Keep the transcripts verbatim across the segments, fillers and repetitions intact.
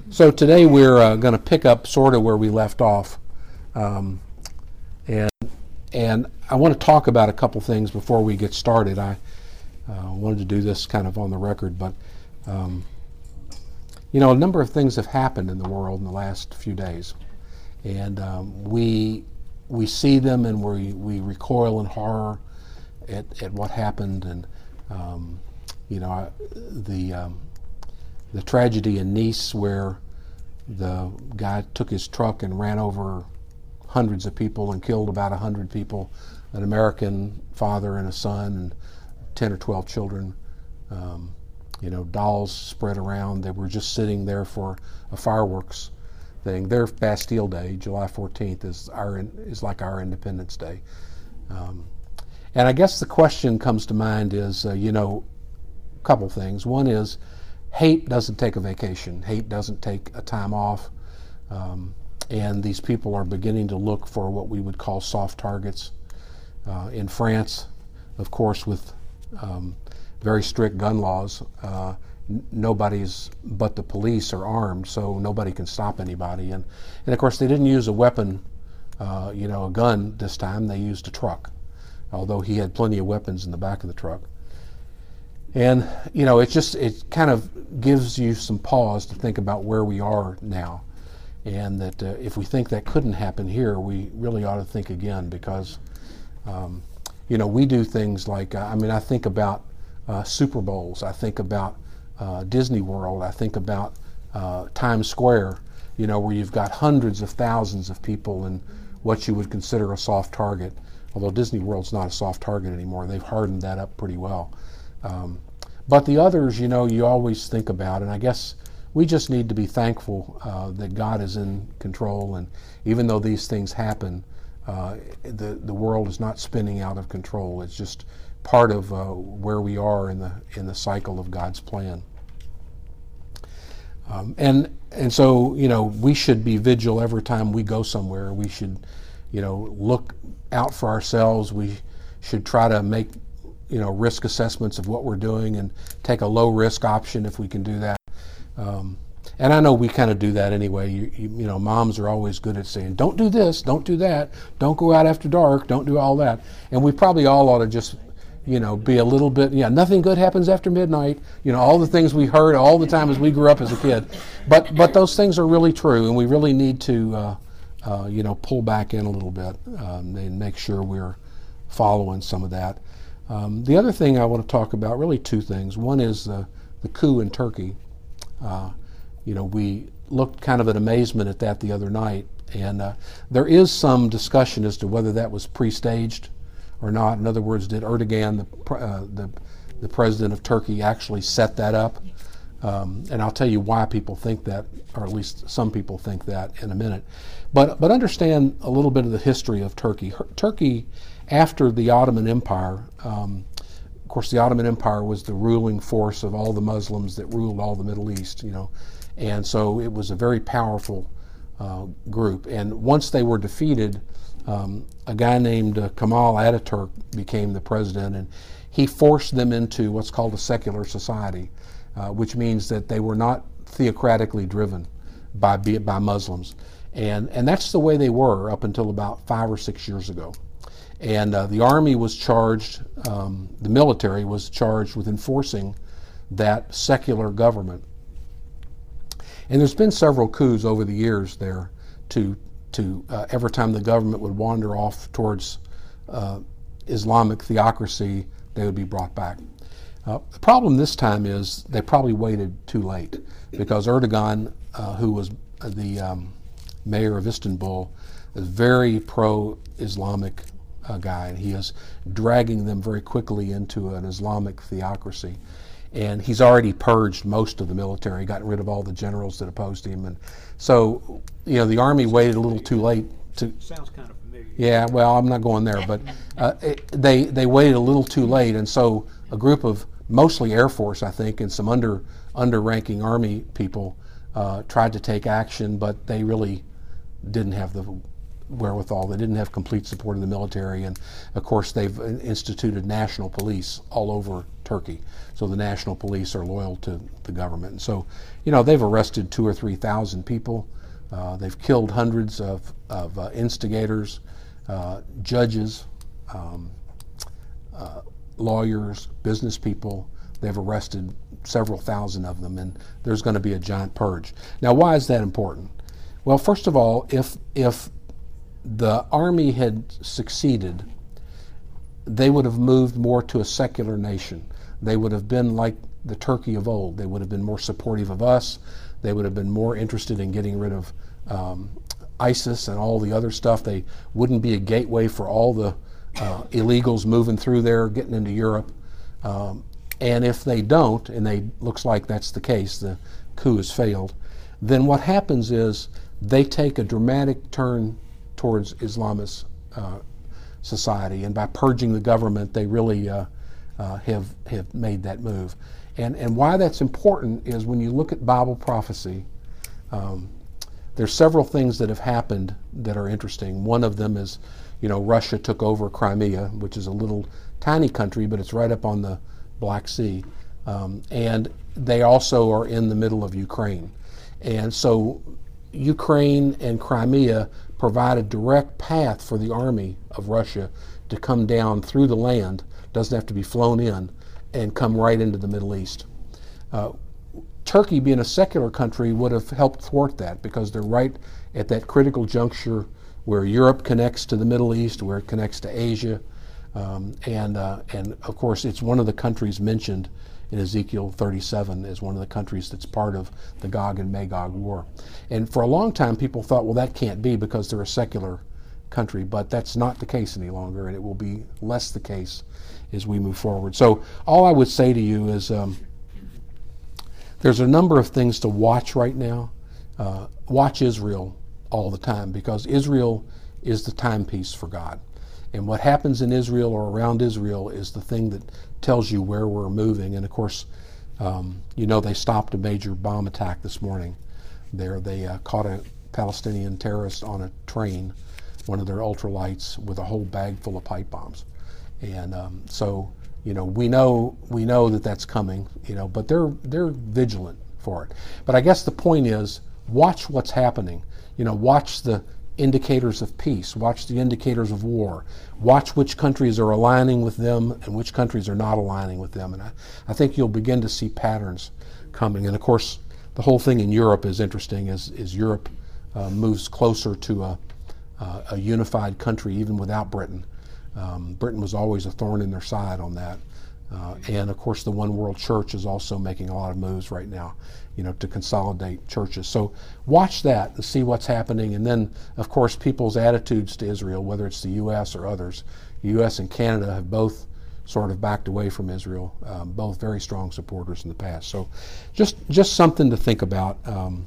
So today we're uh, going to pick up sort of where we left off, um, and and I want to talk about a couple things before we get started. I uh, wanted to do this kind of on the record, but um, you know, a number of things have happened in the world in the last few days, and um, we we see them and we we recoil in horror at at what happened, and um, you know, I, the um, the tragedy in Nice where the guy took his truck and ran over hundreds of people and killed about a hundred people, an American father and a son and ten or twelve children. Um, you know, dolls spread around. They were just sitting there for a fireworks thing. Their Bastille Day, July fourteenth, is our is like our Independence Day. Um, and I guess the question comes to mind is, uh, you know, a couple things. One is, hate doesn't take a vacation. Hate doesn't take a time off. Um, and these people are beginning to look for what we would call soft targets. Uh, in France, of course, with um, very strict gun laws, uh, n- nobody's but the police are armed, so nobody can stop anybody. And, and of course, they didn't use a weapon, uh, you know, a gun this time. They used a truck, although he had plenty of weapons in the back of the truck. And, you know, it just, it kind of gives you some pause to think about where we are now. And that uh, if we think that couldn't happen here, we really ought to think again, because, um, you know, we do things like, uh, I mean, I think about uh, Super Bowls, I think about uh, Disney World, I think about uh, Times Square, you know, where you've got hundreds of thousands of people in what you would consider a soft target. Although Disney World's not a soft target anymore. They've hardened that up pretty well. Um, but the others, you know, you always think about, and I guess we just need to be thankful uh, that God is in control, and even though these things happen, uh, the the world is not spinning out of control. It's just part of uh, where we are in the in the cycle of God's plan. Um, and and so, you know, we should be vigilant every time we go somewhere. We should, you know, look out for ourselves. We should try to make, you know, risk assessments of what we're doing and take a low risk option if we can do that. Um, and I know we kind of do that anyway. You, you, you know, moms are always good at saying, don't do this, don't do that, don't go out after dark, don't do all that. And we probably all ought to just, you know, be a little bit, yeah, nothing good happens after midnight. You know, all the things we heard all the time as we grew up as a kid. But but those things are really true, and we really need to, uh, uh, you know, pull back in a little bit um, and make sure we're following some of that. Um, the other thing I want to talk about, really two things. One is the, the coup in Turkey. Uh, you know, we looked kind of in amazement at that the other night, and uh, there is some discussion as to whether that was pre-staged or not. In other words, did Erdogan, the uh, the, the president of Turkey, actually set that up? Um, and I'll tell you why people think that, or at least some people think that, in a minute. But but understand a little bit of the history of Turkey. Her, Turkey, after the Ottoman Empire. Um, Of course, the Ottoman Empire was the ruling force of all the Muslims that ruled all the Middle East, you know, and so it was a very powerful uh, group. And once they were defeated, um, a guy named uh, Kemal Ataturk became the president, and he forced them into what's called a secular society, uh, which means that they were not theocratically driven by by Muslims, and and that's the way they were up until about five or six years ago. And uh, the army was charged, um, the military was charged with enforcing that secular government. And there's been several coups over the years there to, to uh, every time the government would wander off towards uh, Islamic theocracy, they would be brought back. Uh, the problem this time is they probably waited too late, because Erdogan, uh, who was the um, mayor of Istanbul, is very pro-Islamic Uh, guy, and he is dragging them very quickly into an Islamic theocracy. And he's already purged most of the military, gotten rid of all the generals that opposed him. And so, you know, the army waited a little too late to... Sounds kind of familiar. Yeah, well, I'm not going there, but uh, it, they, they waited a little too late. And so a group of mostly Air Force, I think, and some under, under-ranking Army people uh, tried to take action, but they really didn't have the wherewithal. They didn't have complete support of the military, and of course they've instituted national police all over Turkey. So the national police are loyal to the government. And so, you know, they've arrested two or three thousand people. Uh, they've killed hundreds of, of uh, instigators, uh, judges, um, uh, lawyers, business people. They've arrested several thousand of them, and there's going to be a giant purge. Now, why is that important? Well, first of all, if if the army had succeeded, they would have moved more to a secular nation. They would have been like the Turkey of old. They would have been more supportive of us. They would have been more interested in getting rid of um, ISIS and all the other stuff. They wouldn't be a gateway for all the uh, illegals moving through there, getting into Europe. Um, and if they don't, and they looks like that's the case, the coup has failed, then what happens is they take a dramatic turn towards Islamist uh, society, and by purging the government, they really uh, uh, have have made that move. And and why that's important is when you look at Bible prophecy, um, there's several things that have happened that are interesting. One of them is, you know, Russia took over Crimea, which is a little tiny country, but it's right up on the Black Sea, um, and they also are in the middle of Ukraine, and so Ukraine and Crimea provide a direct path for the army of Russia to come down through the land, doesn't have to be flown in, and come right into the Middle East. Uh, Turkey, being a secular country, would have helped thwart that because they're right at that critical juncture where Europe connects to the Middle East, where it connects to Asia, um, and, uh, and of course it's one of the countries mentioned in Ezekiel thirty-seven as one of the countries that's part of the Gog and Magog war. And for a long time people thought, well, that can't be because they're a secular country, but that's not the case any longer, and it will be less the case as we move forward. So all I would say to you is um, there's a number of things to watch right now. Uh, watch Israel all the time, because Israel is the timepiece for God. And what happens in Israel or around Israel is the thing that tells you where we're moving. And of course, um, you know, they stopped a major bomb attack this morning there. They uh, caught a Palestinian terrorist on a train, one of their ultralights, with a whole bag full of pipe bombs. And um, so, you know, we know we know that that's coming, you know, but they're they're vigilant for it. But I guess the point is, watch what's happening. You know, watch the indicators of peace, watch the indicators of war, watch which countries are aligning with them and which countries are not aligning with them. And I, I think you'll begin to see patterns coming. And of course, the whole thing in Europe is interesting as, as Europe uh, moves closer to a, uh, a unified country, even without Britain. Um, Britain was always a thorn in their side on that. Uh, and of course, the One World Church is also making a lot of moves right now, you know, to consolidate churches. So watch that and see what's happening. And then, of course, people's attitudes to Israel, whether it's the U S or others. The U S and Canada have both sort of backed away from Israel, um, both very strong supporters in the past. So just just something to think about um,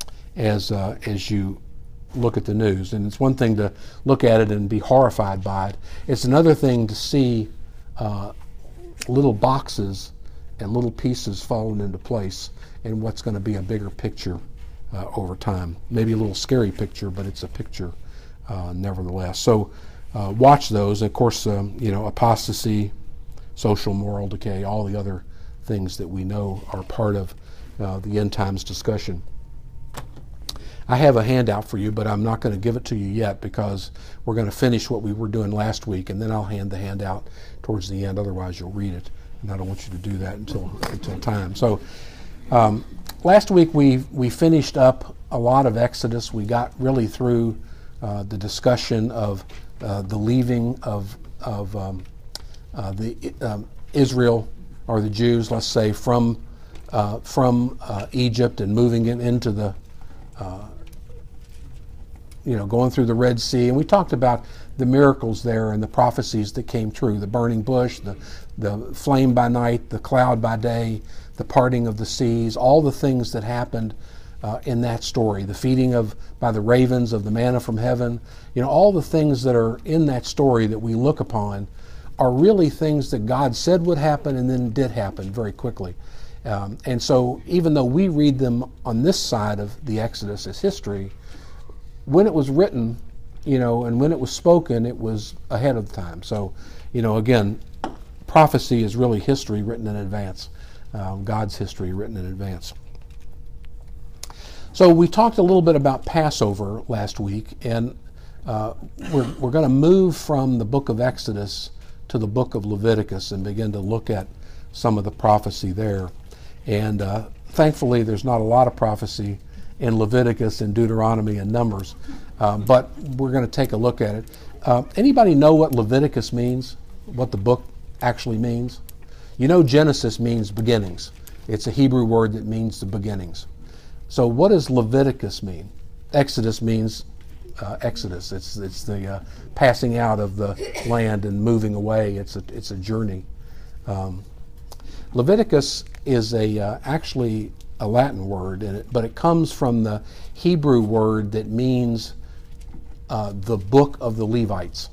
as uh, as you look at the news. And it's one thing to look at it and be horrified by it. It's another thing to see uh, little boxes and little pieces falling into place in what's going to be a bigger picture uh, over time. Maybe a little scary picture, but it's a picture uh, nevertheless. So uh, watch those. Of course, um, you know, apostasy, social moral decay, all the other things that we know are part of uh, the end times discussion. I have a handout for you, but I'm not going to give it to you yet because we're going to finish what we were doing last week, and then I'll hand the handout towards the end. Otherwise, you'll read it, and I don't want you to do that until until time. So, um, last week we we finished up a lot of Exodus. We got really through uh, the discussion of uh, the leaving of of um, uh, the um, Israel or the Jews, let's say, from uh, from uh, Egypt and moving it into the uh, you know, going through the Red Sea. And we talked about the miracles there and the prophecies that came true, the burning bush, the, the flame by night, the cloud by day, the parting of the seas, all the things that happened uh, in that story, the feeding of by the ravens of the manna from heaven. You know, all the things that are in that story that we look upon are really things that God said would happen and then did happen very quickly. Um, and so even though we read them on this side of the Exodus as history, when it was written, you know, and when it was spoken, it was ahead of time. So, you know, again, prophecy is really history written in advance, um, God's history written in advance. So we talked a little bit about Passover last week, and uh, we're, we're going to move from the book of Exodus to the book of Leviticus and begin to look at some of the prophecy there. And uh, thankfully, there's not a lot of prophecy in Leviticus and Deuteronomy and Numbers, uh, but we're going to take a look at it. Uh, anybody know what Leviticus means? What the book actually means? You know, Genesis means beginnings. It's a Hebrew word that means the beginnings. So what does Leviticus mean? Exodus means uh, Exodus. It's it's the uh, passing out of the land and moving away. It's a it's a journey. Um, Leviticus is a uh, actually a Latin word, and it, but it comes from the Hebrew word that means uh, the book of the Levites.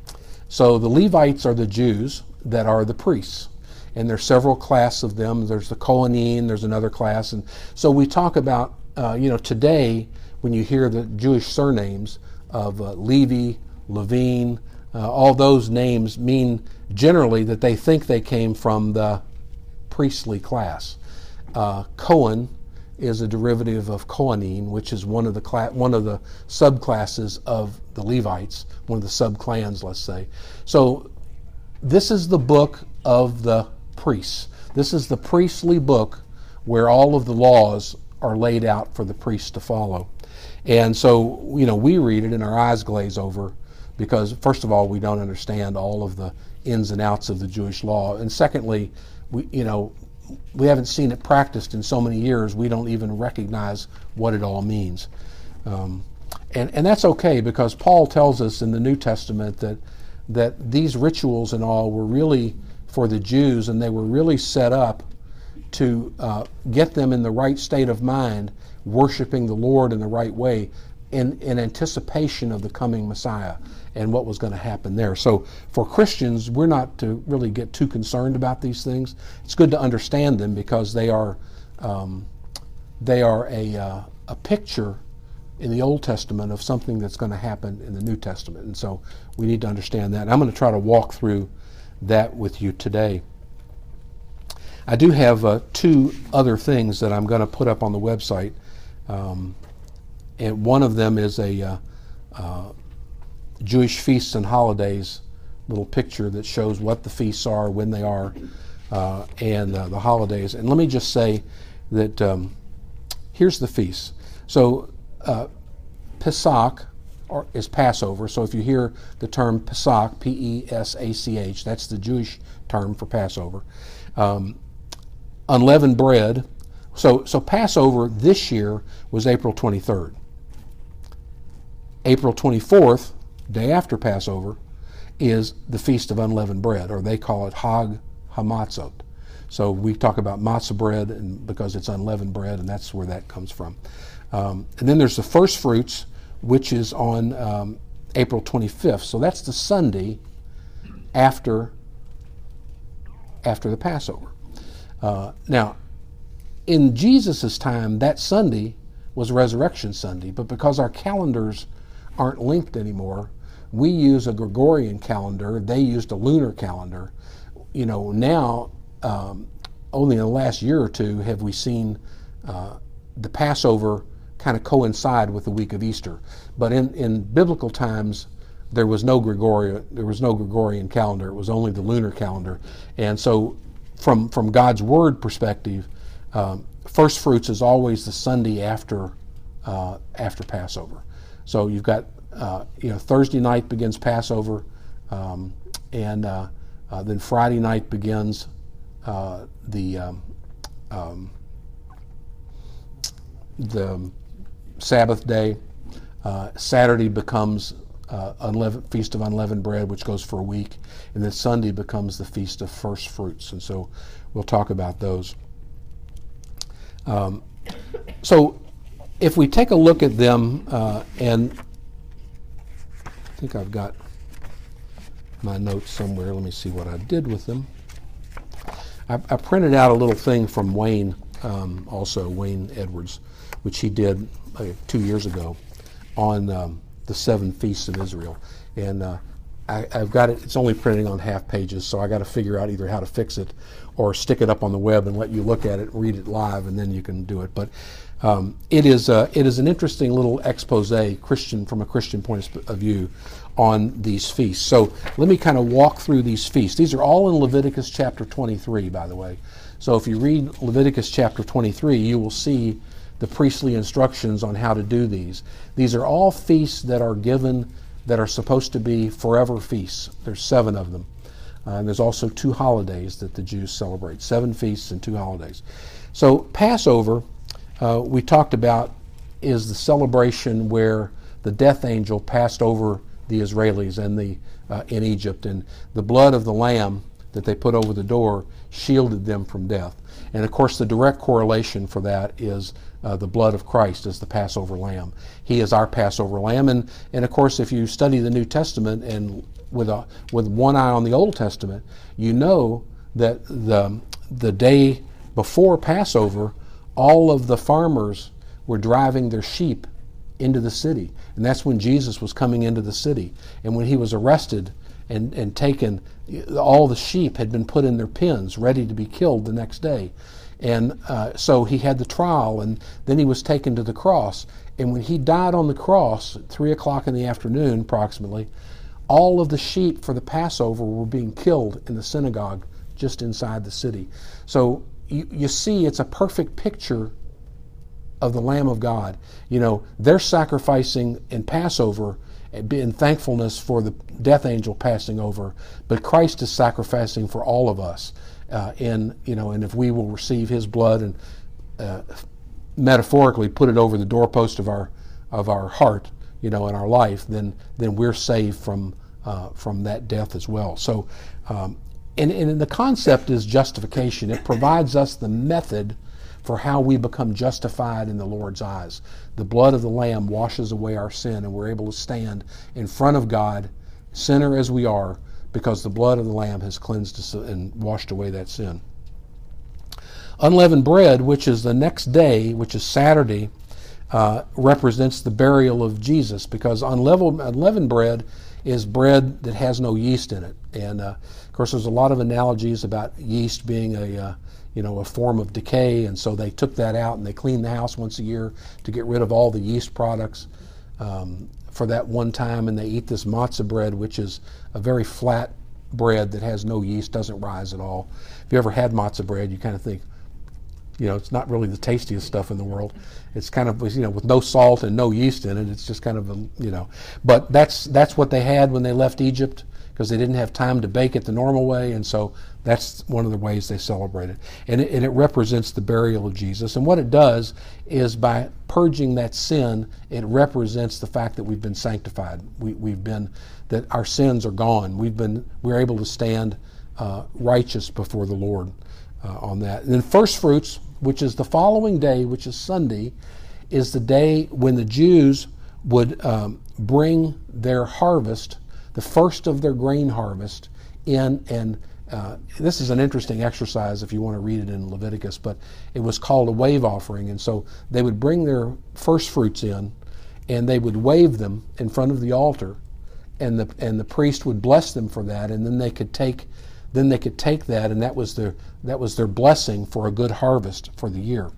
So the Levites are the Jews that are the priests, and there's several classes of them. There's the Kohanim, there's another class, and so we talk about uh, you know today when you hear the Jewish surnames of uh, Levi, Levine, uh, all those names mean generally that they think they came from the priestly class. Uh, Cohen is a derivative of Kohanim, which is one of the cla- one of the subclasses of the Levites, one of the subclans, let's say. So this is the book of the priests. This is the priestly book where all of the laws are laid out for the priests to follow. And so, you know, we read it and our eyes glaze over because, first of all, we don't understand all of the ins and outs of the Jewish law. And secondly, we, you know, we haven't seen it practiced in so many years, we don't even recognize what it all means. Um, and, and that's okay, because Paul tells us in the New Testament that, that these rituals and all were really for the Jews, and they were really set up to uh, get them in the right state of mind, worshiping the Lord in the right way, in, in anticipation of the coming Messiah and what was going to happen there. So for Christians, we're not to really get too concerned about these things. It's good to understand them because they are um, they are a, uh, a picture in the Old Testament of something that's going to happen in the New Testament. And so we need to understand that. And I'm going to try to walk through that with you today. I do have uh, two other things that I'm going to put up on the website. Um, and one of them is a uh, uh, Jewish feasts and holidays little picture that shows what the feasts are, when they are, uh, and uh, the holidays. And let me just say that um, here's the feasts. So uh, Pesach or, is Passover. So if you hear the term Pesach, P E S A C H, that's the Jewish term for Passover. Um, unleavened bread. So, so Passover this year was April twenty-third. April twenty-fourth, day after Passover, is the Feast of Unleavened Bread, or they call it Hag HaMatzot. So we talk about matzah bread and because it's unleavened bread, and that's where that comes from. Um, and then there's the first fruits, which is on um, April twenty-fifth. So that's the Sunday after, after the Passover. Uh, now, in Jesus' time, that Sunday was Resurrection Sunday, but because our calendars aren't linked anymore, we use a Gregorian calendar. They used a lunar calendar. You know, now, um, only in the last year or two have we seen uh, the Passover kind of coincide with the week of Easter. But in, in biblical times, there was no Gregorian, there was no Gregorian calendar. It was only the lunar calendar. And so, from from God's Word perspective, um, first fruits is always the Sunday after uh, after Passover. So you've got uh, you know Thursday night begins Passover, um, and uh, uh, then Friday night begins uh, the um, um, the Sabbath day. Uh, Saturday becomes uh, unleavened, Feast of Unleavened Bread, which goes for a week, and then Sunday becomes the Feast of First Fruits. And so we'll talk about those. Um, so if we take a look at them, uh, and I think I've got my notes somewhere. Let me see what I did with them. I, I printed out a little thing from Wayne, um, also Wayne Edwards, which he did uh, two years ago on um, the seven feasts of Israel. And uh, I, I've got it, it's only printing on half pages, so I got to figure out either how to fix it or stick it up on the web and let you look at it, read it live, and then you can do it. But um, it is uh, it is an interesting little expose, Christian from a Christian point of view, on these feasts. So let me kind of walk through these feasts. These are all in Leviticus chapter twenty-three, by the way. So if you read Leviticus chapter twenty-three, you will see the priestly instructions on how to do these. These are all feasts that are given that are supposed to be forever feasts. There's seven of them. Uh, and there's also two holidays that the Jews celebrate. Seven feasts and two holidays. So Passover, uh, we talked about, is the celebration where the death angel passed over the Israelis and the uh, in Egypt, and the blood of the lamb that they put over the door shielded them from death. And of course the direct correlation for that is uh, the blood of Christ as the Passover lamb. He is our Passover lamb. And, and of course if you study the New Testament and with a with one eye on the Old Testament, you know that the the day before Passover, all of the farmers were driving their sheep into the city. And that's when Jesus was coming into the city. And when he was arrested and, and taken, all the sheep had been put in their pens, ready to be killed the next day. And uh, so he had the trial, and then he was taken to the cross. And when he died on the cross, at three o'clock in the afternoon approximately, all of the sheep for the Passover were being killed in the synagogue just inside the city. So you, you see, it's a perfect picture of the Lamb of God. You know, they're sacrificing in Passover in thankfulness for the death angel passing over, but Christ is sacrificing for all of us. Uh, in you know, and if we will receive His blood and uh, metaphorically put it over the doorpost of our of our heart, you know, in our life, then then we're saved from uh, from that death as well. So, um, and, and the concept is justification. It provides us the method for how we become justified in the Lord's eyes. The blood of the Lamb washes away our sin, and we're able to stand in front of God, sinner as we are, because the blood of the Lamb has cleansed us and washed away that sin. Unleavened bread, which is the next day, which is Saturday, uh, represents the burial of Jesus, because unleavened, unleavened bread is bread that has no yeast in it. And uh, of course, there's a lot of analogies about yeast being a uh, you know, a form of decay, and so they took that out and they cleaned the house once a year to get rid of all the yeast products um, for that one time. And they eat this matzah bread, which is a very flat bread that has no yeast, doesn't rise at all. If you ever had matzah bread, you kind of think, you know, it's not really the tastiest stuff in the world. It's kind of, you know, with no salt and no yeast in it, it's just kind of, a, you know. But that's that's what they had when they left Egypt, because they didn't have time to bake it the normal way, and so that's one of the ways they celebrate it. And it, and it represents the burial of Jesus. And what it does is, by purging that sin, it represents the fact that we've been sanctified. We, we've been, that our sins are gone. We've been, we're able to stand uh, righteous before the Lord uh, on that. And then first fruits, which is the following day, which is Sunday, is the day when the Jews would um, bring their harvest, the first of their grain harvest, in. And uh, this is an interesting exercise if you want to read it in Leviticus, but it was called a wave offering. And so they would bring their first fruits in, and they would wave them in front of the altar, and the and the priest would bless them for that, and then they could take then they could take that, and that was their that was their blessing for a good harvest for the year.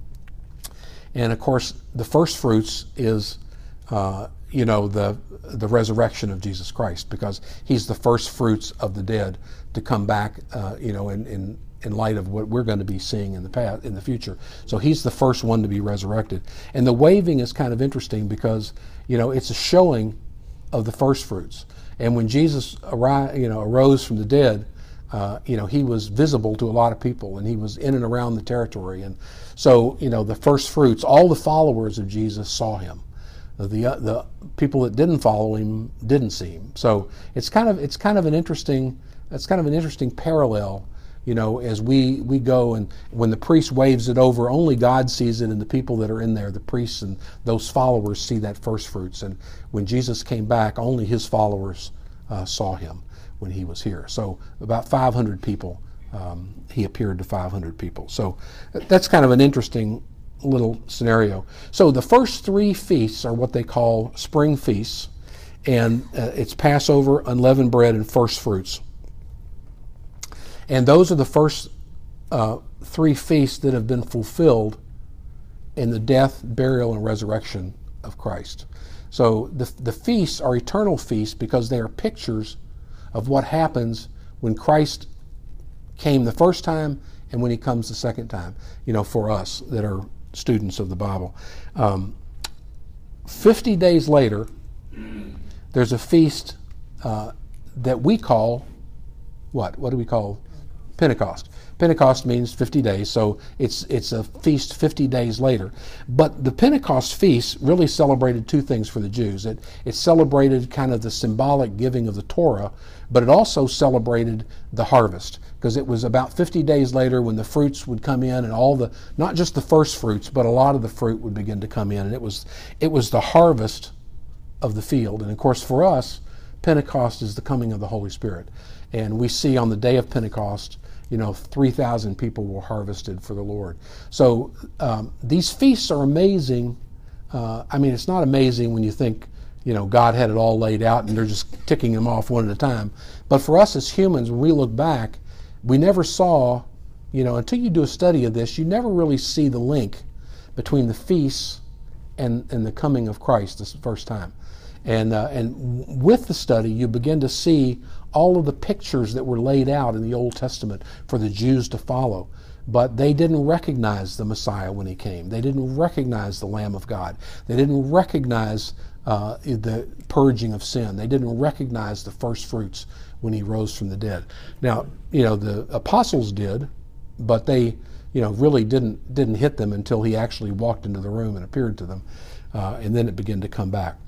And of course, the first fruits is uh, you know, the the resurrection of Jesus Christ, because He's the first fruits of the dead to come back, uh, you know, in, in in light of what we're going to be seeing in the past, in the future. So He's the first one to be resurrected. And the waving is kind of interesting because, you know, it's a showing of the first fruits. And when Jesus arose, you know, arose from the dead, uh, you know, He was visible to a lot of people, and He was in and around the territory. And so, you know, the first fruits, all the followers of Jesus saw Him. The uh, the people that didn't follow Him didn't see Him. So it's kind of it's kind of an interesting it's kind of an interesting parallel, you know, as we we go, and when the priest waves it over, only God sees it, and the people that are in there, the priests and those followers, see that first fruits. And when Jesus came back, only His followers uh, saw Him when He was here. So about five hundred people, um, He appeared to five hundred people. So that's kind of an interesting little scenario. So the first three feasts are what they call spring feasts, and uh, it's Passover, unleavened bread, and first fruits. And those are the first uh, three feasts that have been fulfilled in the death, burial, and resurrection of Christ. So the, the feasts are eternal feasts because they are pictures of what happens when Christ came the first time and when he comes the second time, you know, for us that are students of the Bible. Um, Fifty days later, there's a feast uh, that we call, what? What do we call? Pentecost. Pentecost means fifty days, so it's it's a feast fifty days later. But the Pentecost feast really celebrated two things for the Jews. It, it celebrated kind of the symbolic giving of the Torah, but it also celebrated the harvest, because it was about fifty days later when the fruits would come in, and all the, not just the first fruits, but a lot of the fruit would begin to come in. And it was it was the harvest of the field. And of course for us, Pentecost is the coming of the Holy Spirit. And we see on the day of Pentecost, you know, three thousand people were harvested for the Lord. So um, these feasts are amazing. Uh, I mean, it's not amazing when you think, you know, God had it all laid out and they're just ticking them off one at a time. But for us as humans, when we look back, we never saw, you know, until you do a study of this, you never really see the link between the feasts and, and the coming of Christ this first time. And, uh, and with the study, you begin to see all of the pictures that were laid out in the Old Testament for the Jews to follow. But they didn't recognize the Messiah when he came. They didn't recognize the Lamb of God. They didn't recognize uh, the purging of sin. They didn't recognize the first fruits when he rose from the dead. Now, you know, the apostles did, but they, you know, really didn't didn't hit them until he actually walked into the room and appeared to them, uh, and then it began to come back.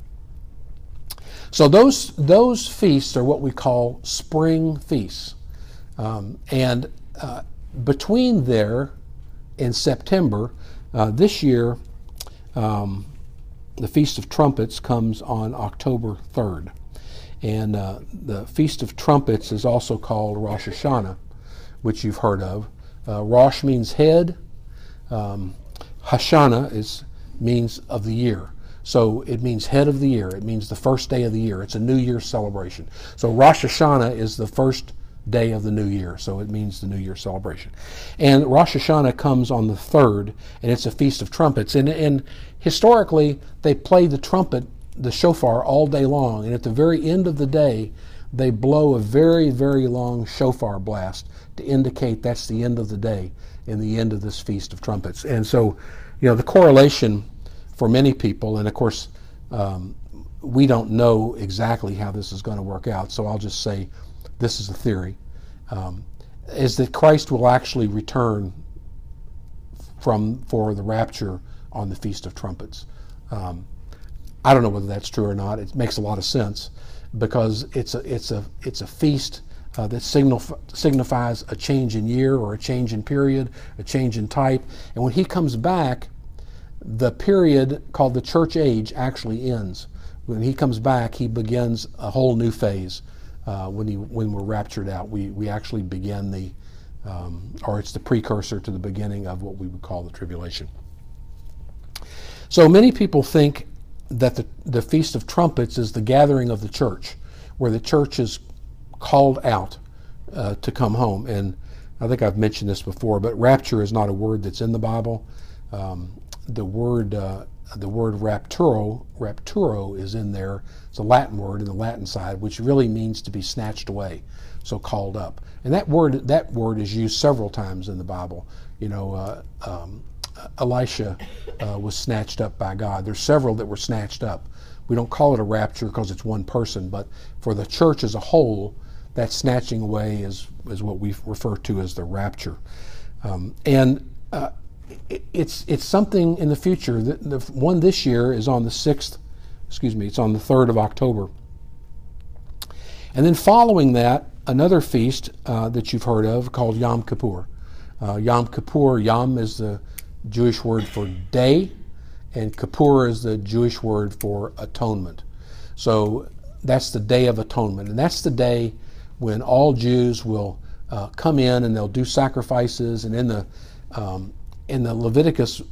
So those those feasts are what we call spring feasts, um, and uh, between there and September, uh, this year, um, the Feast of Trumpets comes on October third, and uh, the Feast of Trumpets is also called Rosh Hashanah, which you've heard of. Uh, Rosh means head. Um, Hashanah is means of the year. So it means head of the year. It means the first day of the year. It's a New Year's celebration. So Rosh Hashanah is the first day of the new year. So it means the New Year celebration. And Rosh Hashanah comes on the third, and it's a Feast of Trumpets. And, and historically, they play the trumpet, the shofar, all day long. And at the very end of the day, they blow a very, very long shofar blast to indicate that's the end of the day and the end of this Feast of Trumpets. And so, you know, the correlation for many people, and of course, um, we don't know exactly how this is going to work out, so I'll just say this is a theory, um, is that Christ will actually return from for the rapture on the Feast of Trumpets. Um, I don't know whether that's true or not. It makes a lot of sense because it's a it's a it's a feast uh, that signal, signifies a change in year or a change in period, a change in type, and when he comes back, the period called the church age actually ends. When he comes back, he begins a whole new phase. Uh, when he when we're raptured out, we we actually begin the, um, or it's the precursor to the beginning of what we would call the tribulation. So many people think that the, the Feast of Trumpets is the gathering of the church, where the church is called out uh, to come home. And I think I've mentioned this before, but rapture is not a word that's in the Bible. Um, the word uh, the word rapturo rapturo is in there. It's a Latin word in the Latin side, which really means to be snatched away, so called up. And that word that word is used several times in the Bible. You know, uh, um, Elisha uh, was snatched up by God. There's several that were snatched up. We don't call it a rapture because it's one person, but for the church as a whole, that snatching away is is what we refer to as the rapture. Um, and uh, It's it's something in the future. The, the one this year is on the sixth, excuse me, it's on the third of October. And then following that, another feast uh, that you've heard of called Yom Kippur. Uh, Yom Kippur, Yom is the Jewish word for day, and Kippur is the Jewish word for atonement. So that's the Day of Atonement, and that's the day when all Jews will uh, come in and they'll do sacrifices, and in the um, in the Leviticus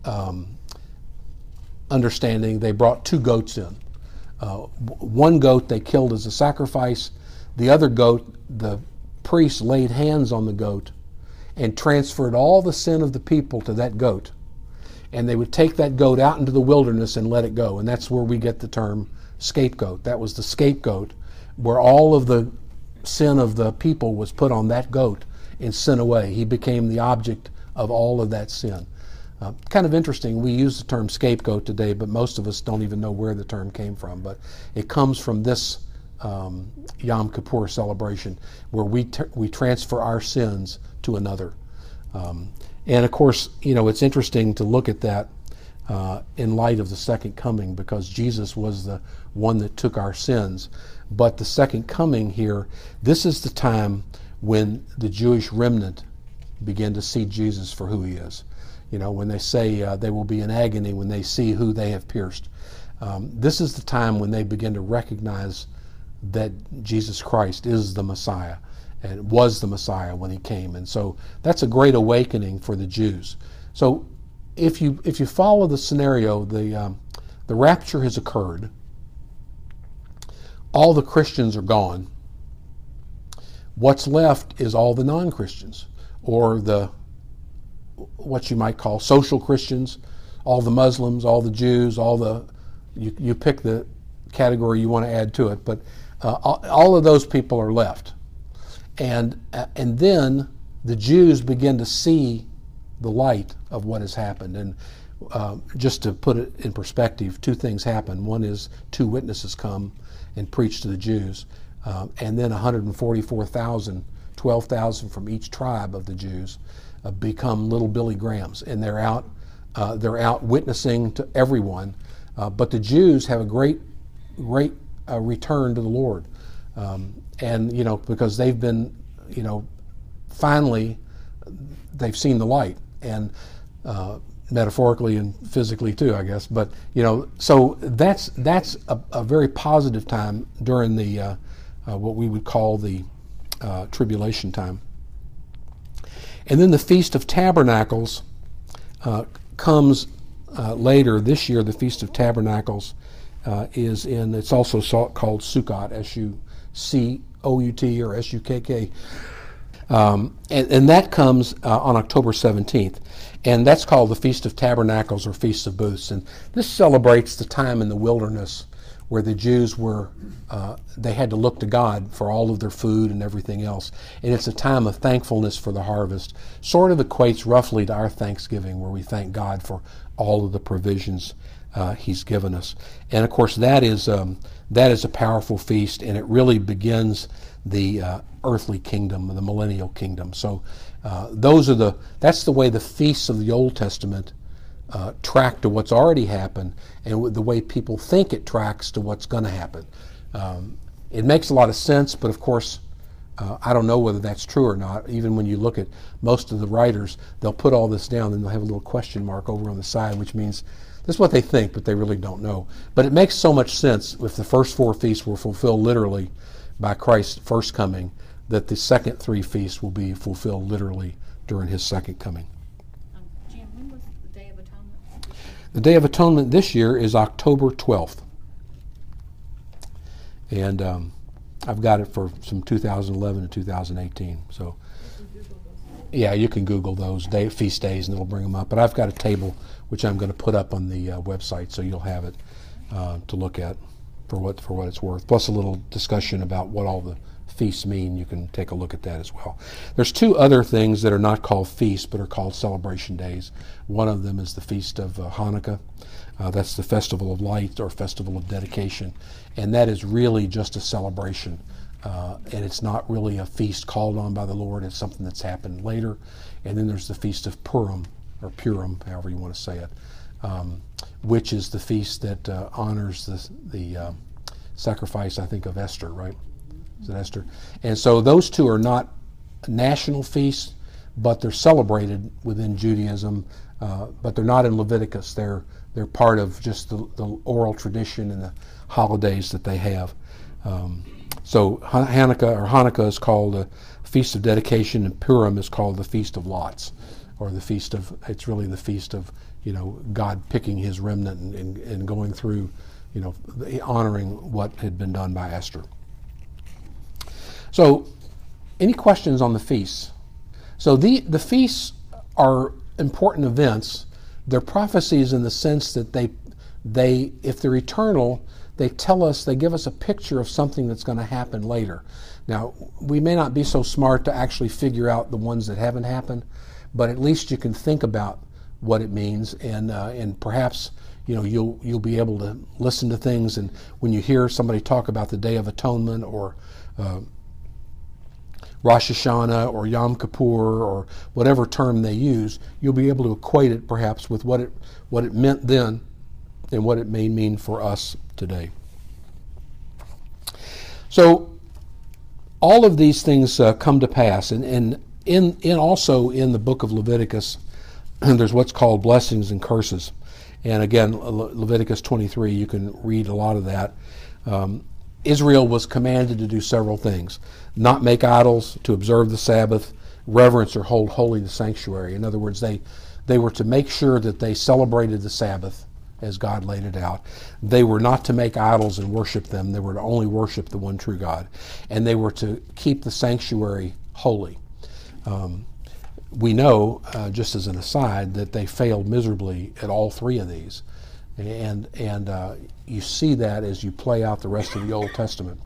um, understanding, they brought two goats in. Uh, one goat they killed as a sacrifice. The other goat, the priests laid hands on the goat and transferred all the sin of the people to that goat. And they would take that goat out into the wilderness and let it go. And that's where we get the term scapegoat. That was the scapegoat, where all of the sin of the people was put on that goat and sent away. He became the object of all of that sin. Uh, kind of interesting, we use the term scapegoat today, but most of us don't even know where the term came from. But it comes from this um, Yom Kippur celebration, where we, ter- we transfer our sins to another. Um, and of course, you know, it's interesting to look at that uh, in light of the second coming, because Jesus was the one that took our sins. But the second coming here, this is the time when the Jewish remnant begin to see Jesus for who he is. You know, when they say uh, they will be in agony when they see who they have pierced. Um, this is the time when they begin to recognize that Jesus Christ is the Messiah, and was the Messiah when he came. And so that's a great awakening for the Jews. So if you if you follow the scenario, the um, the rapture has occurred. All the Christians are gone. What's left is all the non-Christians, or the what you might call social Christians, all the Muslims, all the Jews, all the, you, you pick the category you want to add to it, but uh, all, all of those people are left. And, uh, and then the Jews begin to see the light of what has happened. And uh, just to put it in perspective, two things happen. One is two witnesses come and preach to the Jews, uh, and then one hundred forty-four thousand, twelve thousand from each tribe of the Jews, Uh, become little Billy Grahams, and they're out uh, they're out witnessing to everyone. Uh, but the Jews have a great great uh, return to the Lord, um, and you know, because they've been, you know, finally they've seen the light, and uh, metaphorically and physically too, I guess. But you know, so that's that's a, a very positive time during the uh, uh, what we would call the uh, tribulation time. And then the Feast of Tabernacles uh, comes uh, later this year. The Feast of Tabernacles uh, is in, it's also called Sukkot, S U C O U T or S U K K. Um, and, and that comes uh, on October seventeenth. And that's called the Feast of Tabernacles or Feast of Booths. And this celebrates the time in the wilderness where the Jews were, uh, they had to look to God for all of their food and everything else. And it's a time of thankfulness for the harvest. Sort of equates roughly to our Thanksgiving, where we thank God for all of the provisions uh, he's given us. And of course, that is um, that is a powerful feast, and it really begins the uh, earthly kingdom, the millennial kingdom. So uh, those are the, that's the way the feasts of the Old Testament Uh, track to what's already happened, and the way people think it tracks to what's going to happen. Um, it makes a lot of sense, but of course, uh, I don't know whether that's true or not. Even when you look at most of the writers, they'll put all this down and they'll have a little question mark over on the side, which means this is what they think, but they really don't know. But it makes so much sense if the first four feasts were fulfilled literally by Christ's first coming, that the second three feasts will be fulfilled literally during his second coming. The Day of Atonement this year is October twelfth. And um, I've got it for some two thousand eleven and two thousand eighteen. So, yeah, you can Google those day, feast days, and it'll bring them up. But I've got a table which I'm going to put up on the uh, website, so you'll have it uh, to look at for what for what it's worth. Plus a little discussion about what all the feasts mean. You can take a look at that as well. There's two other things that are not called feasts, but are called celebration days. One of them is the Feast of uh, Hanukkah. Uh, that's the Festival of Light or Festival of Dedication. And that is really just a celebration. Uh, and it's not really a feast called on by the Lord. It's something that's happened later. And then there's the Feast of Purim, or Purim, however you want to say it, um, which is the feast that uh, honors the, the uh, sacrifice, I think, of Esther, right? Is it Esther? And so those two are not national feasts, but they're celebrated within Judaism, uh, but they're not in Leviticus. They're they're part of just the, the oral tradition and the holidays that they have. Um, so Hanukkah or Hanukkah is called a Feast of Dedication, and Purim is called the Feast of Lots. or the feast of, it's really the feast of, you know, God picking his remnant and, and, and going through, you know, honoring what had been done by Esther. So, any questions on the feasts? So the, the feasts are important events. They're prophecies in the sense that they, they, if they're eternal, they tell us, they give us a picture of something that's going to happen later. Now, we may not be so smart to actually figure out the ones that haven't happened, but at least you can think about what it means, and uh, and perhaps, you know, you'll you'll be able to listen to things, and when you hear somebody talk about the Day of Atonement or uh, Rosh Hashanah or Yom Kippur or whatever term they use, you'll be able to equate it perhaps with what it what it meant then and what it may mean for us today. So all of these things uh, come to pass, and, and in, in also in the book of Leviticus, there's what's called blessings and curses. And again, Le- Leviticus twenty-three, you can read a lot of that. Um, Israel was commanded to do several things: not make idols, to observe the Sabbath, reverence or hold holy the sanctuary. In other words, they, they were to make sure that they celebrated the Sabbath as God laid it out. They were not to make idols and worship them. They were to only worship the one true God. And they were to keep the sanctuary holy. Um, we know, uh, just as an aside, that they failed miserably at all three of these. And, and uh, you see that as you play out the rest of the Old Testament.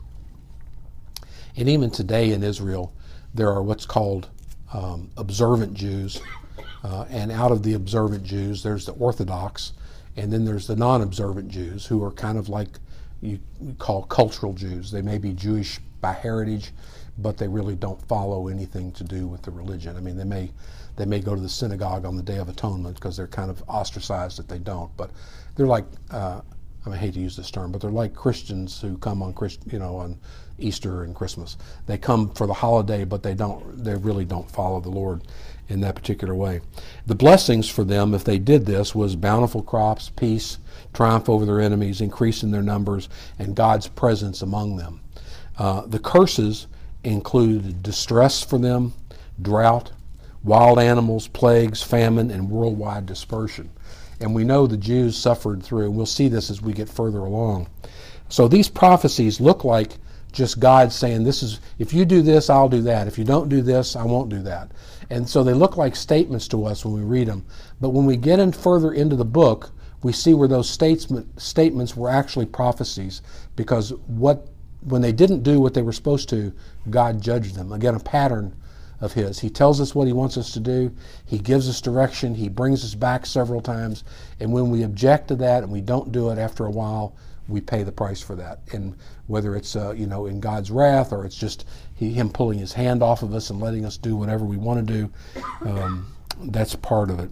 And even today in Israel, there are what's called um, observant Jews. Uh, and out of the observant Jews, there's the Orthodox, and then there's the non-observant Jews, who are kind of like you call cultural Jews. They may be Jewish by heritage, but they really don't follow anything to do with the religion. I mean, they may they may go to the synagogue on the Day of Atonement because they're kind of ostracized that they don't. But they're like, uh, I, mean, I hate to use this term, but they're like Christians who come on Christ, you know, on Easter and Christmas. They come for the holiday, but they don't. They really don't follow the Lord in that particular way. The blessings for them, if they did this, was bountiful crops, peace, triumph over their enemies, increase in their numbers, and God's presence among them. Uh, the curses included distress for them, drought, wild animals, plagues, famine, and worldwide dispersion. And we know the Jews suffered through, and we'll see this as we get further along. So these prophecies look like just God saying, "This is, if you do this, I'll do that. If you don't do this, I won't do that." And so they look like statements to us when we read them. But when we get in further into the book, we see where those statement, statements were actually prophecies, because what when they didn't do what they were supposed to, God judged them. Again, a pattern of his. He tells us what he wants us to do. He gives us direction. He brings us back several times. And when we object to that and we don't do it, after a while, we pay the price for that. And whether it's uh, you know, in God's wrath, or it's just he, him pulling his hand off of us and letting us do whatever we want to do, um, that's part of it.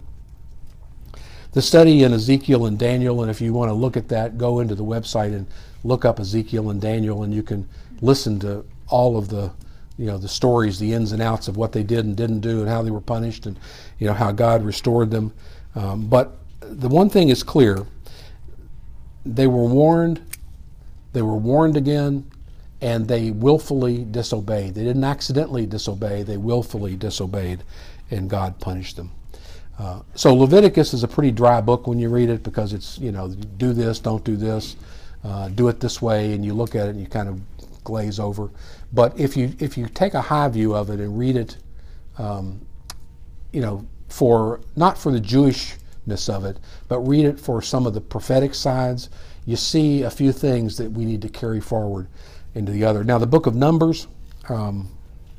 The study in Ezekiel and Daniel, and if you want to look at that, go into the website and look up Ezekiel and Daniel, and you can listen to all of the, you know, the stories, the ins and outs of what they did and didn't do, and how they were punished, and, you know, how God restored them. Um, but the one thing is clear: they were warned, they were warned again, and they willfully disobeyed. They didn't accidentally disobey; they willfully disobeyed, and God punished them. Uh, so Leviticus is a pretty dry book when you read it, because it's, you know, do this, don't do this, uh, do it this way, and you look at it and you kind of glaze over. But if you if you take a high view of it and read it, um, you know, for not for the Jewishness of it, but read it for some of the prophetic sides, you see a few things that we need to carry forward into the other. Now, the book of Numbers, um,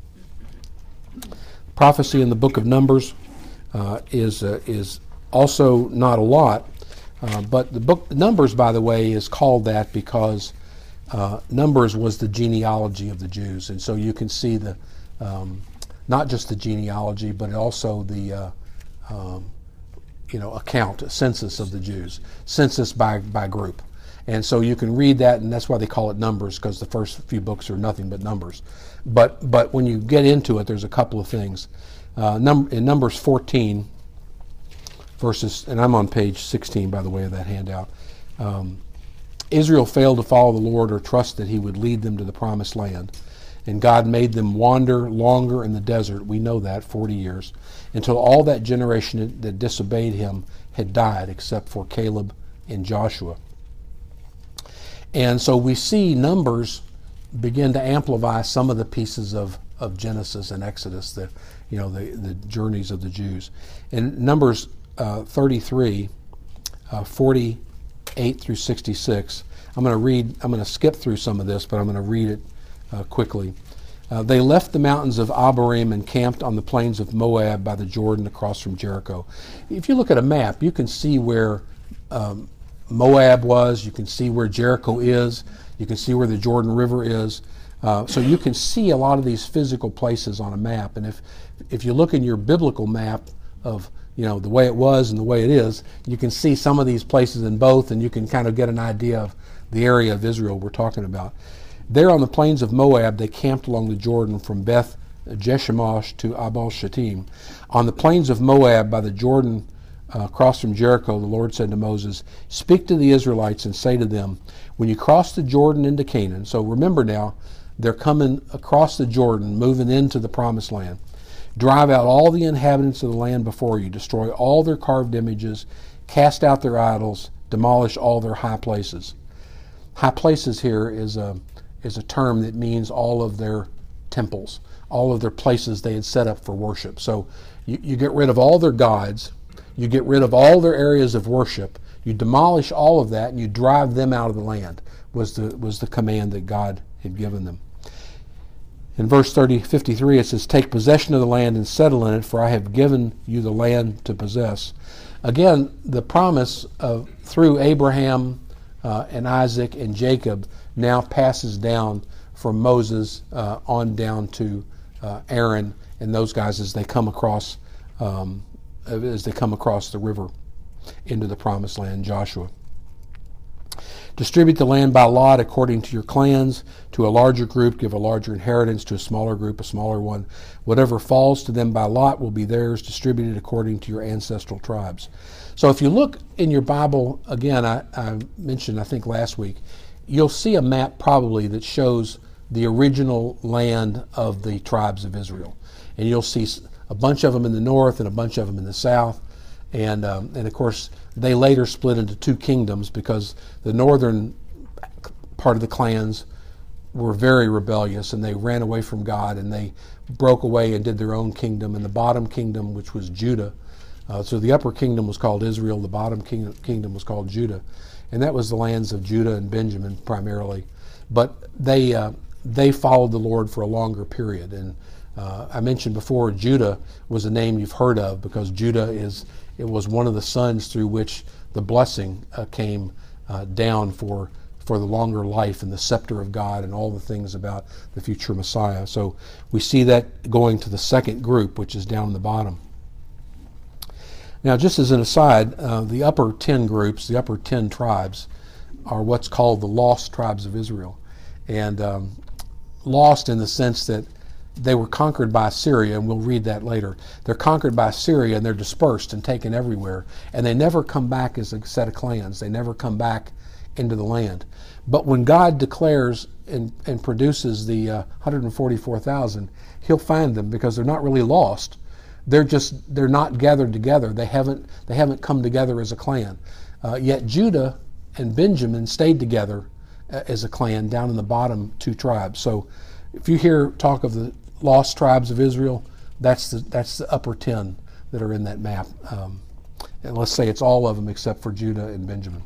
prophecy in the book of Numbers uh, is uh, is also not a lot, uh, but the book Numbers, by the way, is called that because uh, Numbers was the genealogy of the Jews, and so you can see the um, not just the genealogy, but also the uh, um, you know, account, census of the Jews, census by by group. And so you can read that, and that's why they call it Numbers, because the first few books are nothing but numbers. But but when you get into it, there's a couple of things. Uh, num- in Numbers fourteen, verses, and I'm on page sixteen, by the way, of that handout. Um, Israel failed to follow the Lord or trust that he would lead them to the promised land. And God made them wander longer in the desert, we know that, forty years, until all that generation that disobeyed him had died, except for Caleb and Joshua. And so we see Numbers begin to amplify some of the pieces of, of Genesis and Exodus, the you know the, the journeys of the Jews. In Numbers uh, thirty-three, uh, forty-eight through sixty-six, I'm going to read. I'm going to skip through some of this, but I'm going to read it uh, quickly. Uh, they left the mountains of Abarim and camped on the plains of Moab by the Jordan across from Jericho. If you look at a map, you can see where um, Moab was. You can see where Jericho is. You can see where the Jordan River is. Uh, so you can see a lot of these physical places on a map. And if if you look in your biblical map of you know the way it was and the way it is, you can see some of these places in both, and you can kind of get an idea of the area of Israel we're talking about. There on the plains of Moab, they camped along the Jordan from Beth Jeshimosh to Abel Shittim. On the plains of Moab by the Jordan uh, across from Jericho, the Lord said to Moses, "Speak to the Israelites and say to them, when you cross the Jordan into Canaan," so remember now, they're coming across the Jordan, moving into the promised land, "drive out all the inhabitants of the land before you, destroy all their carved images, cast out their idols, demolish all their high places." High places here is a is a term that means all of their temples, all of their places they had set up for worship. So you, you get rid of all their gods, you get rid of all their areas of worship, you demolish all of that, and you drive them out of the land, was the was the command that God had given them. In verse thirty, fifty-three, it says, "Take possession of the land and settle in it, for I have given you the land to possess." Again, the promise of through Abraham uh, and Isaac and Jacob now passes down from Moses uh, on down to uh, Aaron and those guys as they come across um, as they come across the river into the promised land. Joshua. "Distribute the land by lot according to your clans. To a larger group give a larger inheritance, to a smaller group a smaller one. Whatever falls to them by lot will be theirs, distributed according to your ancestral tribes." So if you look in your Bible, again, I, I mentioned, I think last week, you'll see a map probably that shows the original land of the tribes of Israel. And you'll see a bunch of them in the north and a bunch of them in the south. And, um, and of course, they later split into two kingdoms because the northern part of the clans were very rebellious and they ran away from God and they broke away and did their own kingdom. And the bottom kingdom, which was Judah, uh, so the upper kingdom was called Israel, the bottom king- kingdom was called Judah. And that was the lands of Judah and Benjamin primarily. But they uh, they followed the Lord for a longer period. And uh, I mentioned before, Judah was a name you've heard of because Judah is it was one of the sons through which the blessing uh, came uh, down for for the longer life and the scepter of God and all the things about the future Messiah. So we see that going to the second group, which is down in the bottom. Now, just as an aside, uh, the upper ten groups, the upper ten tribes, are what's called the lost tribes of Israel. And um, lost in the sense that they were conquered by Assyria, and we'll read that later. They're conquered by Assyria, and they're dispersed and taken everywhere. And they never come back as a set of clans. They never come back into the land. But when God declares and, and produces the uh, one hundred forty-four thousand, he'll find them because they're not really lost. They're just they're not gathered together. They haven't they haven't come together as a clan. Uh, yet Judah and Benjamin stayed together uh, as a clan down in the bottom two tribes. So if you hear talk of the lost tribes of Israel, that's the that's the upper ten that are in that map. Um, and let's say it's all of them except for Judah and Benjamin.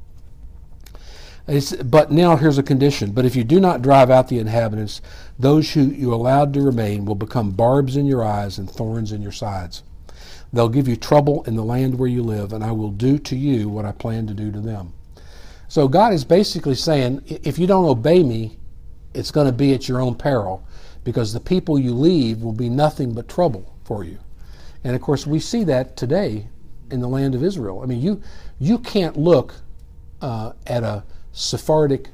It's, but now here's a condition. "But if you do not drive out the inhabitants, those who you allowed to remain will become barbs in your eyes and thorns in your sides. They'll give you trouble in the land where you live, and I will do to you what I plan to do to them." So God is basically saying, if you don't obey me, it's going to be at your own peril, because the people you leave will be nothing but trouble for you. And of course, we see that today in the land of Israel. I mean, you you can't look uh, at a Sephardic.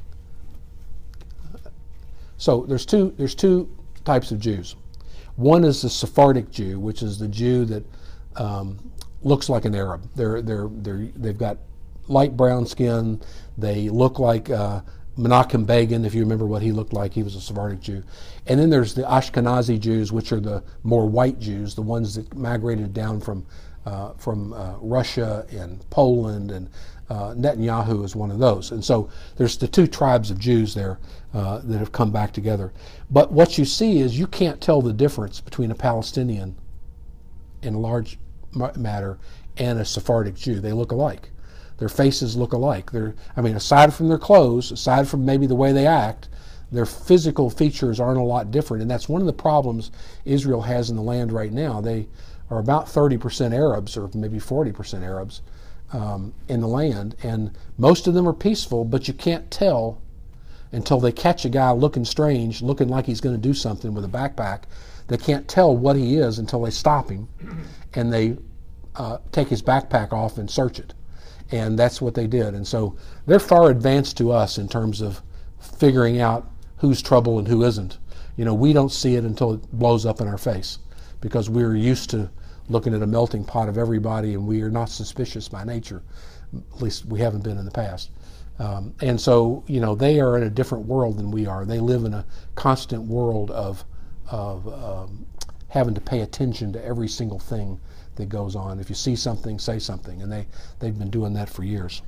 So there's two there's two types of Jews. One is the Sephardic Jew, which is the Jew that um, looks like an Arab. They're they're they're they've got light brown skin. They look like uh, Menachem Begin, if you remember what he looked like, he was a Sephardic Jew. And then there's the Ashkenazi Jews, which are the more white Jews, the ones that migrated down from uh, from uh, Russia and Poland, and uh, Netanyahu is one of those. And so there's the two tribes of Jews there uh, that have come back together. But what you see is you can't tell the difference between a Palestinian in a large matter and a Sephardic Jew. They look alike. Their faces look alike. They're, I mean, aside from their clothes, aside from maybe the way they act, their physical features aren't a lot different. And that's one of the problems Israel has in the land right now. They are about thirty percent Arabs, or maybe forty percent Arabs um, in the land. And most of them are peaceful, but you can't tell until they catch a guy looking strange, looking like he's going to do something with a backpack. They can't tell what he is until they stop him and they uh, take his backpack off and search it. And that's what they did. And so they're far advanced to us in terms of figuring out who's trouble and who isn't. You know, we don't see it until it blows up in our face, because we're used to looking at a melting pot of everybody, and we are not suspicious by nature. At least we haven't been in the past. Um, and so, you know, they are in a different world than we are. They live in a constant world of, of um, having to pay attention to every single thing that goes on. If you see something, say something. And they, they've been doing that for years.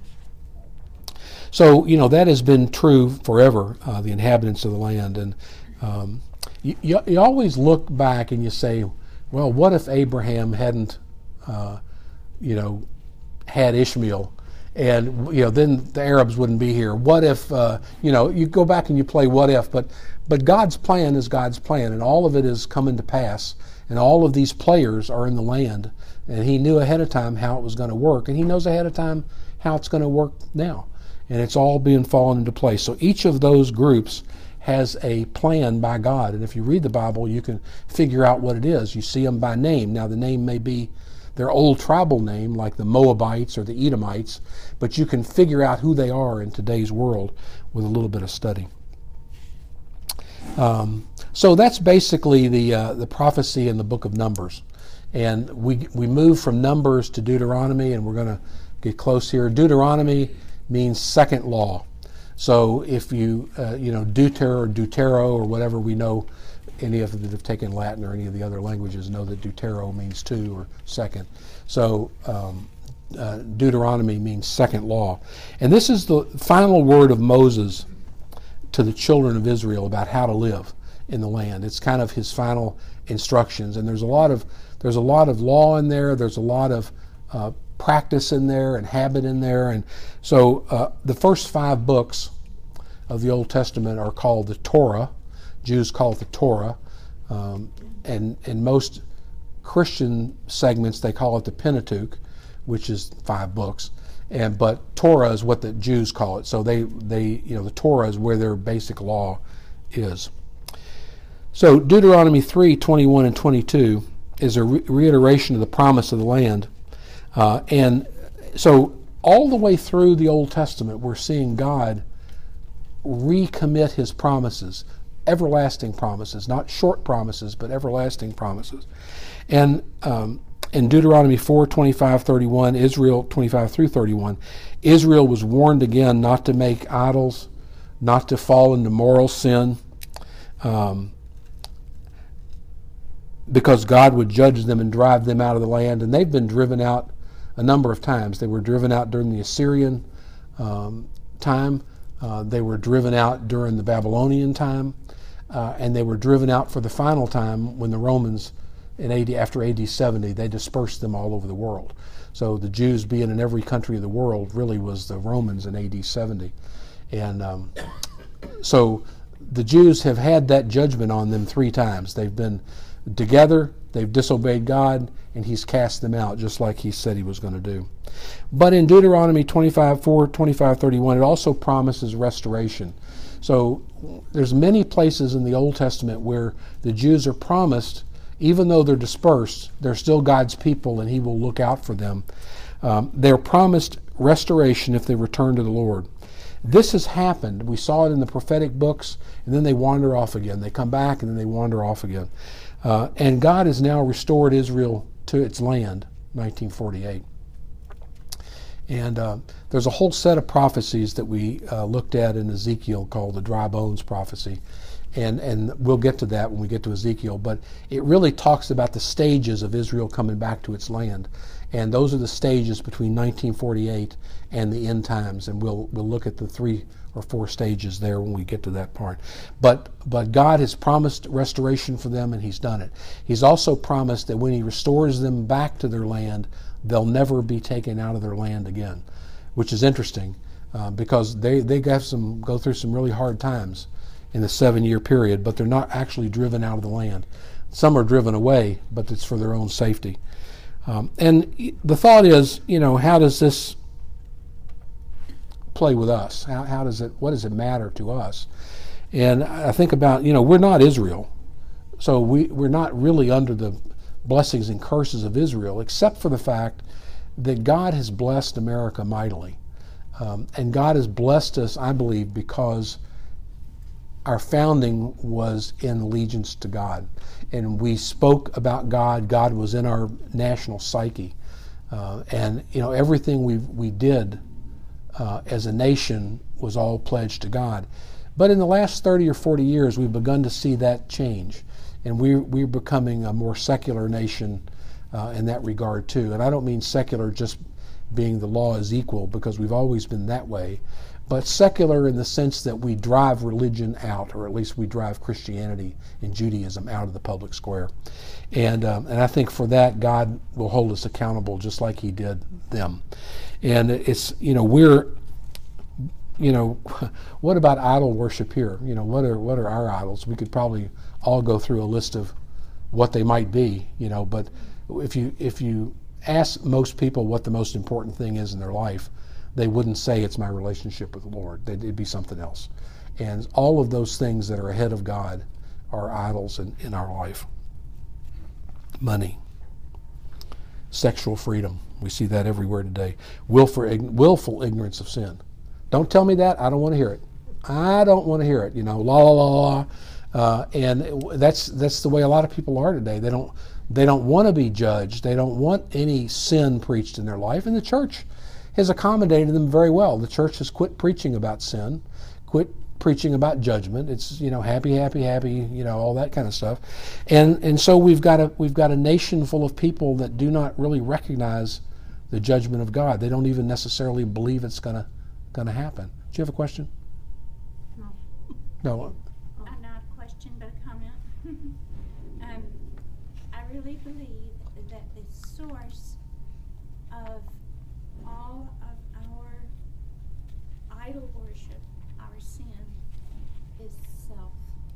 So, you know, that has been true forever, uh, the inhabitants of the land. And um, you, you, you always look back and you say, well, what if Abraham hadn't, uh, you know, had Ishmael? And, you know, then the Arabs wouldn't be here. What if, uh, you know, you go back and you play what if, but but God's plan is God's plan, and all of it is coming to pass, and all of these players are in the land, and he knew ahead of time how it was going to work, and he knows ahead of time how it's going to work now, and it's all being fallen into place. So each of those groups has a plan by God, and if you read the Bible, you can figure out what it is. You see them by name. Now, the name may be their old tribal name, like the Moabites or the Edomites, but you can figure out who they are in today's world with a little bit of study. Um, so that's basically the uh, the prophecy in the book of Numbers. And we we move from Numbers to Deuteronomy, and we're going to get close here. Deuteronomy means second law. So if you, uh, you know, deuter or deutero or whatever, we know, any of them that have taken Latin or any of the other languages know that deutero means two or second. So um, uh, Deuteronomy means second law. And this is the final word of Moses to the children of Israel about how to live in the land. It's kind of his final instructions. And there's a lot of there's a lot of law in there. There's a lot of uh, practice in there and habit in there. And so uh, the first five books of the Old Testament are called the Torah. Jews call it the Torah, um, and in most Christian segments they call it the Pentateuch, which is five books. And but Torah is what the Jews call it. So they they you know the Torah is where their basic law is. So Deuteronomy three twenty-one and twenty-two is a re- reiteration of the promise of the land, uh, and so all the way through the Old Testament we're seeing God recommit His promises. Everlasting promises, not short promises, but everlasting promises. And um, in Deuteronomy four, twenty-five, thirty-one, Israel, twenty-five through thirty-one, Israel was warned again not to make idols, not to fall into moral sin, um, because God would judge them and drive them out of the land. And they've been driven out a number of times. They were driven out during the Assyrian um, time. Uh, they were driven out during the Babylonian time, uh, and they were driven out for the final time when the Romans, in A D after A D seventy, they dispersed them all over the world. So the Jews being in every country of the world really was the Romans in A D seventy. And um, so the Jews have had that judgment on them three times. They've been together, they've disobeyed God, and He's cast them out just like He said He was going to do. But in Deuteronomy twenty-five, four, twenty-five, thirty-one, it also promises restoration. So there's many places in the Old Testament where the Jews are promised, even though they're dispersed, they're still God's people and He will look out for them. Um, they're promised restoration if they return to the Lord. This has happened. We saw it in the prophetic books, and then they wander off again. They come back and then they wander off again. Uh, and God has now restored Israel to its land, nineteen forty-eight. And uh, there's a whole set of prophecies that we uh, looked at in Ezekiel called the dry bones prophecy. And, and we'll get to that when we get to Ezekiel. But it really talks about the stages of Israel coming back to its land. And those are the stages between nineteen forty-eight and the end times. And we'll, we'll look at the three or four stages there when we get to that part. But, but God has promised restoration for them, and He's done it. He's also promised that when He restores them back to their land, they'll never be taken out of their land again, which is interesting uh, because they, they have some, go through some really hard times in the seven-year period, but they're not actually driven out of the land. Some are driven away, but it's for their own safety. Um, and the thought is, you know, how does this play with us? How, how does it, what does it matter to us? And I think about, you know, we're not Israel, so we, we're not really under the blessings and curses of Israel, except for the fact that God has blessed America mightily. Um, and God has blessed us, I believe, because our founding was in allegiance to God. And we spoke about God. God was in our national psyche. Uh, and, you know, everything we we did uh, as a nation was all pledged to God. But in the last thirty or forty years, we've begun to see that change. And we're, we're becoming a more secular nation uh, in that regard, too. And I don't mean secular just being the law is equal, because we've always been that way. But secular in the sense that we drive religion out, or at least we drive Christianity and Judaism out of the public square. And um, and I think for that, God will hold us accountable just like He did them. And it's, you know, we're, you know, what about idol worship here? You know, what are what are our idols? We could probably all go through a list of what they might be, you know, but if you if you ask most people what the most important thing is in their life, they wouldn't say it's my relationship with the Lord. It'd be something else. And all of those things that are ahead of God are idols in, in our life. Money. Sexual freedom. We see that everywhere today. Willful, willful ignorance of sin. Don't tell me that. I don't want to hear it. I don't want to hear it. You know, la la la la. Uh, and that's that's the way a lot of people are today. They don't they don't want to be judged. They don't want any sin preached in their life. And the church has accommodated them very well. The church has quit preaching about sin, quit preaching about judgment. It's, you know, happy, happy, happy, you know, all that kind of stuff. And and so we've got a we've got a nation full of people that do not really recognize the judgment of God. They don't even necessarily believe it's gonna gonna happen. Do you have a question? No. No. Uh, not a question, but a comment. um, I really believe that the source of all of our idol worship, our sin, is self.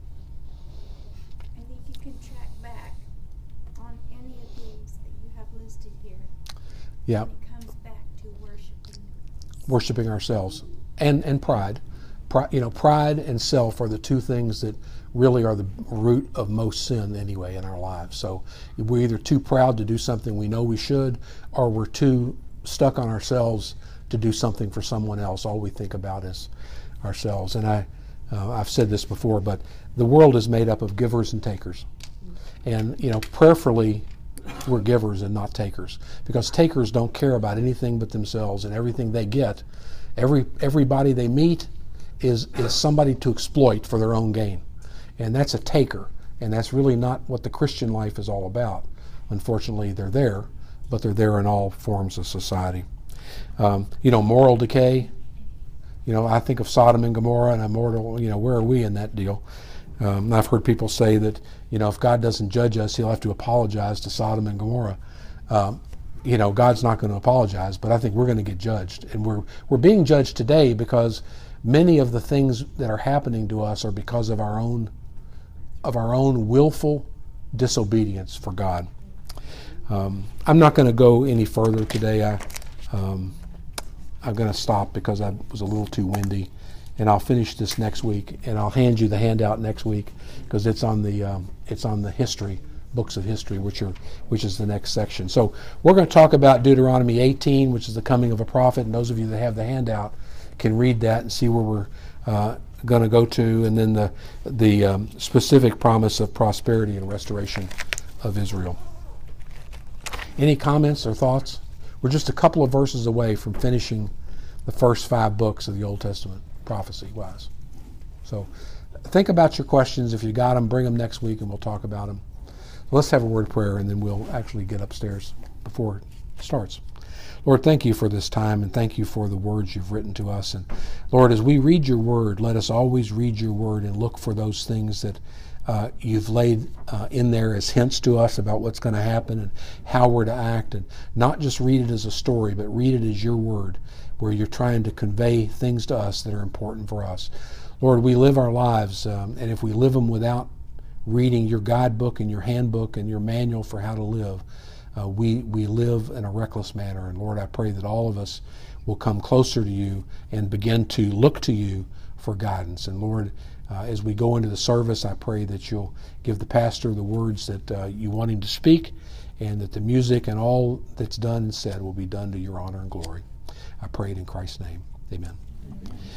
I think you can track back on any of these that you have listed here. Yeah. It comes back to worshiping. Worshiping ourselves and and pride. Pride, you know, pride and self are the two things that really are the root of most sin anyway in our lives. So we're either too proud to do something we know we should, or we're too stuck on ourselves to do something for someone else. All we think about is ourselves. And I, uh, I've said this before, but the world is made up of givers and takers. And, you know, prayerfully, we're givers and not takers, because takers don't care about anything but themselves, and everything they get, every everybody they meet is is somebody to exploit for their own gain. And that's a taker, and that's really not what the Christian life is all about. Unfortunately, they're there, but they're there in all forms of society. Um, you know, moral decay. You know, I think of Sodom and Gomorrah and immortal, you know, where are we in that deal? Um, I've heard people say that, you know, if God doesn't judge us, He'll have to apologize to Sodom and Gomorrah. Um, you know, God's not going to apologize, but I think we're going to get judged. And we're we're being judged today because many of the things that are happening to us are because of our own of our own willful disobedience for God. Um, I'm not going to go any further today. I, um, I'm going to stop because I was a little too windy, and I'll finish this next week, and I'll hand you the handout next week because it's on the um, it's on the history books of history, which are which is the next section. So we're going to talk about Deuteronomy eighteen, which is the coming of a prophet, and those of you that have the handout can read that and see where we're uh, going to go to, and then the the um, specific promise of prosperity and restoration of Israel. Any comments or thoughts? We're just a couple of verses away from finishing the first five books of the Old Testament, prophecy-wise. So think about your questions. If you got them, bring them next week and we'll talk about them. Let's have a word of prayer and then we'll actually get upstairs before it starts. Lord, thank you for this time and thank you for the words you've written to us. And Lord, as we read your word, let us always read your word and look for those things that uh, you've laid uh, in there as hints to us about what's going to happen and how we're to act. And not just read it as a story, but read it as your word, where you're trying to convey things to us that are important for us. Lord, we live our lives, um, and if we live them without reading your guidebook and your handbook and your manual for how to live, Uh, we, we live in a reckless manner. And Lord, I pray that all of us will come closer to you and begin to look to you for guidance. And Lord, uh, as we go into the service, I pray that you'll give the pastor the words that uh, you want him to speak, and that the music and all that's done and said will be done to your honor and glory. I pray it in Christ's name. Amen.